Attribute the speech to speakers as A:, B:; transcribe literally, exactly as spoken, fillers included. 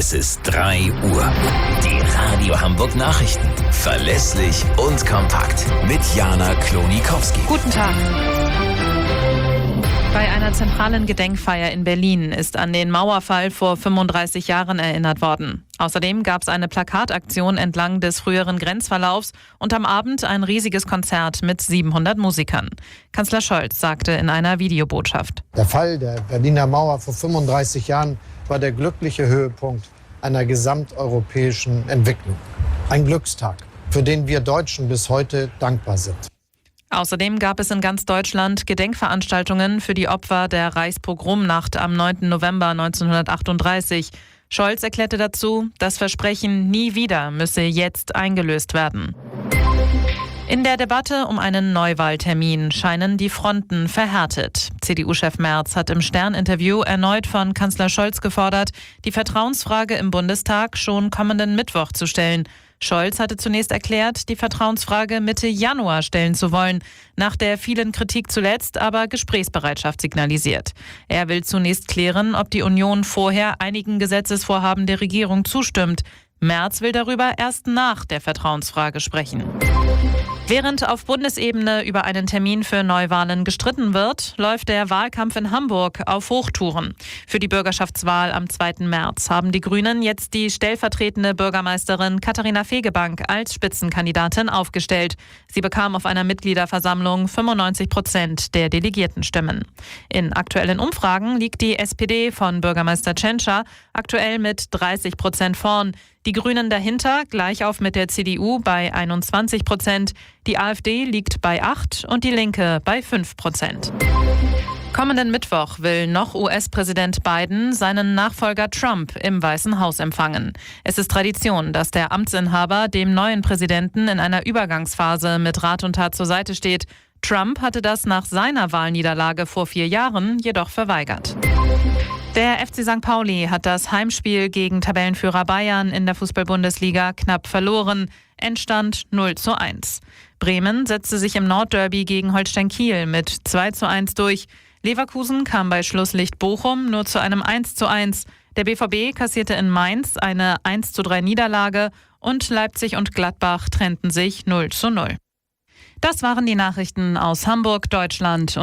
A: Es ist drei Uhr. Die Radio Hamburg Nachrichten. Verlässlich und kompakt. Mit Jana Klonikowski.
B: Guten Tag. Bei einer zentralen Gedenkfeier in Berlin ist an den Mauerfall vor fünfunddreißig Jahren erinnert worden. Außerdem gab es eine Plakataktion entlang des früheren Grenzverlaufs und am Abend ein riesiges Konzert mit siebenhundert Musikern. Kanzler Scholz sagte in einer Videobotschaft:
C: Der Fall der Berliner Mauer vor fünfunddreißig Jahren war der glückliche Höhepunkt einer gesamteuropäischen Entwicklung. Ein Glückstag, für den wir Deutschen bis heute dankbar sind.
B: Außerdem gab es in ganz Deutschland Gedenkveranstaltungen für die Opfer der Reichspogromnacht am neunten November neunzehnhundertachtunddreißig. Scholz erklärte dazu, das Versprechen nie wieder müsse jetzt eingelöst werden. In der Debatte um einen Neuwahltermin scheinen die Fronten verhärtet. C D U-Chef Merz hat im Stern-Interview erneut von Kanzler Scholz gefordert, die Vertrauensfrage im Bundestag schon kommenden Mittwoch zu stellen. Scholz hatte zunächst erklärt, die Vertrauensfrage Mitte Januar stellen zu wollen, nach der vielen Kritik zuletzt aber Gesprächsbereitschaft signalisiert. Er will zunächst klären, ob die Union vorher einigen Gesetzesvorhaben der Regierung zustimmt. Merz will darüber erst nach der Vertrauensfrage sprechen. Während auf Bundesebene über einen Termin für Neuwahlen gestritten wird, läuft der Wahlkampf in Hamburg auf Hochtouren. Für die Bürgerschaftswahl am zweiten März haben die Grünen jetzt die stellvertretende Bürgermeisterin Katharina Fegebank als Spitzenkandidatin aufgestellt. Sie bekam auf einer Mitgliederversammlung fünfundneunzig Prozent der Delegiertenstimmen. In aktuellen Umfragen liegt die S P D von Bürgermeister Tschentscher aktuell mit dreißig Prozent vorn. Die Grünen dahinter gleich auf mit der C D U bei einundzwanzig Prozent. Die AfD liegt bei acht und die Linke bei fünf Prozent. Kommenden Mittwoch will noch U S-Präsident Biden seinen Nachfolger Trump im Weißen Haus empfangen. Es ist Tradition, dass der Amtsinhaber dem neuen Präsidenten in einer Übergangsphase mit Rat und Tat zur Seite steht. Trump hatte das nach seiner Wahlniederlage vor vier Jahren jedoch verweigert. Der F C Sankt Pauli hat das Heimspiel gegen Tabellenführer Bayern in der Fußball-Bundesliga knapp verloren. Endstand null zu eins. Bremen setzte sich im Nordderby gegen Holstein Kiel mit zwei zu eins durch. Leverkusen kam bei Schlusslicht Bochum nur zu einem eins zu eins. Der B V B kassierte in Mainz eine eins zu drei Niederlage und Leipzig und Gladbach trennten sich null zu null. Das waren die Nachrichten aus Hamburg, Deutschland.